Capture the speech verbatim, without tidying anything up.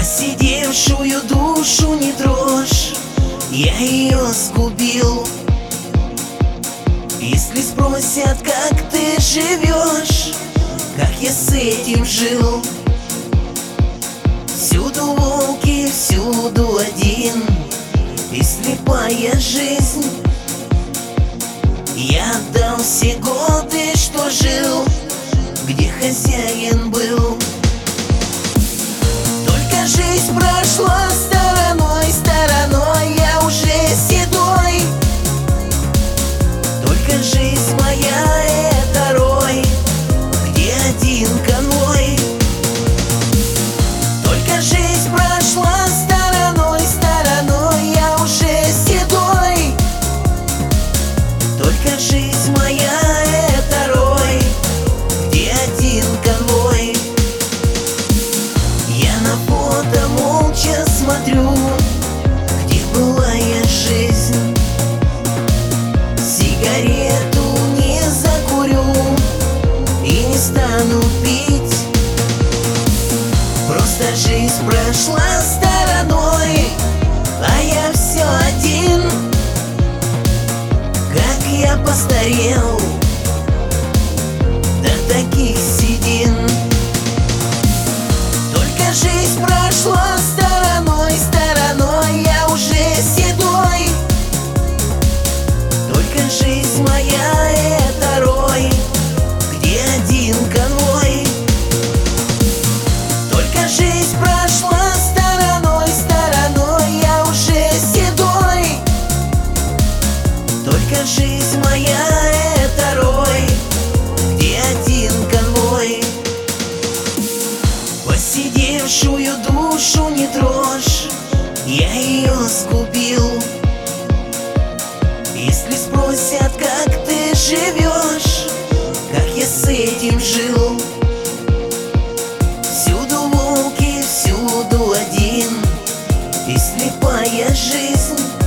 Посидевшую душу не трожь, я ее сгубил. Если спросят, как ты живешь, как я с этим жил. Всюду волки, всюду один, и слепая жизнь. Я отдал все годы, что жил, где хозяин был. Только жизнь прошла стороной, стороной, я уже седой. Только жизнь моя — это рой, где один конвой. Только жизнь прошла стороной, стороной, я уже седой. Только жизнь моя — это рой, где один конвой. Я на фото молча смотрю, где былая жизнь. Сигарету не закурю и не стану пить. Просто жизнь прошла стороной, а я все один. Как я постарел до таких седин. Только жизнь прошла стороной, стороной, я уже седой. Только жизнь моя — это рой, где один конвой. Только жизнь прошла стороной, стороной, я уже седой. Только жизнь моя — это рой, где один конвой. Посидевшую душу не трожь, я ее сгубил. Если спросят, как ты живешь, как я с этим жил. Всюду волки, всюду один, и слепая жизнь.